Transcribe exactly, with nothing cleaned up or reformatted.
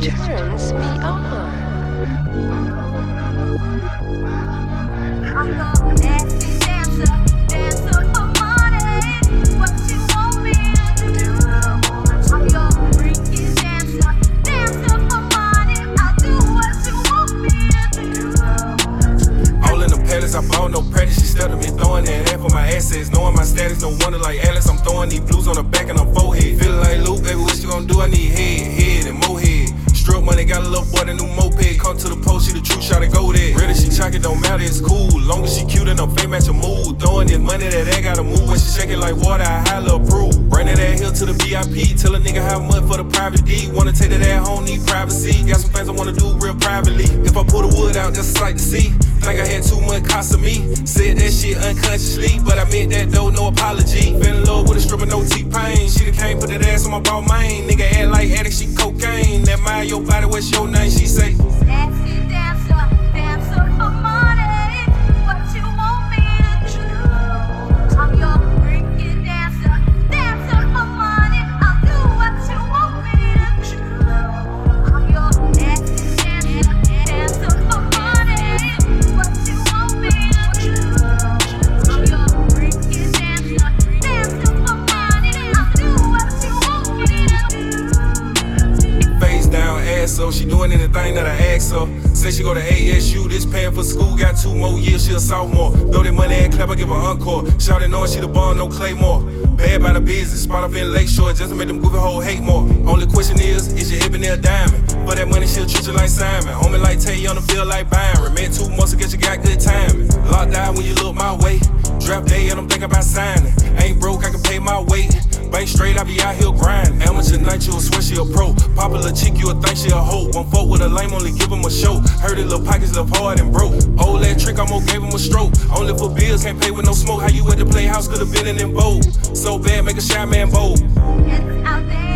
turns me on. I'm your nasty dancer, dancer for money. What you want me to do? I'm your freaky dancer, dancer for money. I'll do what you want me to do. All in the palace, I bought no practice. She stepped to me, throwing that ass for my assets. Knowing my status, no wonder like Alice. I'm throwing these blues on the back and I'm forehead. Feeling like Luke, baby, what you gonna do? I need head, head, and more head. Stroke money, got a little boy, the new moped. Come to the post, she the true shot to go there. Ready, she chock it, don't matter, it's cool. Long as she cute and her face match her mood. Throwing this money that I gotta move. When she shake it like water, I highly approve. Bringing that hill to the V I P. Tell a nigga how much for the private D. Wanna take that at home, need privacy. Got some things I wanna do real privately. If I pull the wood out, just a sight to see. Think I had too much cost of me. Said that shit unconsciously, but I meant that though, no apology. Fell in love with a stripper, no T-Pain. She done came, put that ass on my ball main. Nigga act like addict, she cocaine. That mind your body, what's your name? She say Nasty dancer, dancer for money. What you want me to do? I'm your freaky dancer, dancer for money. I'll do what you want me to do. I'm your nasty dancer, dancer for money. What you want me to do? I'm your freaky dancer, dancer for money. I'll do what you want me to do. face down, ass so she doing anything that I ask her. Say she go to A S U, this paying for school, got two more years, she a sophomore. Throw that money and clap, I give her encore. Shout it knowing she the ball, no Claymore. Bad by the business, spot up in Lakeshore, just to make them goofy hoe hate more. Only question is, is your Ebony a diamond? For that money, she'll treat you like Simon. Homie like Tay on the field like Byron. Man, two months ago, you got good timing. Locked down when you look my way. Draft day and I'm thinking about signing. Ain't broke, I can pay my weight. Bank straight, I be out here grinding. Amateur night, you a swear she a pro. Popular chick, you a think she a hoe. One folk with a lame, only give him a show. Heard it, little pockets left hard and broke. Old that trick, I'm gave him a stroke. Only for bills, can't pay with no smoke. How you at the playhouse, could've been in them bold. So bad, make a shy man bold. It's out there.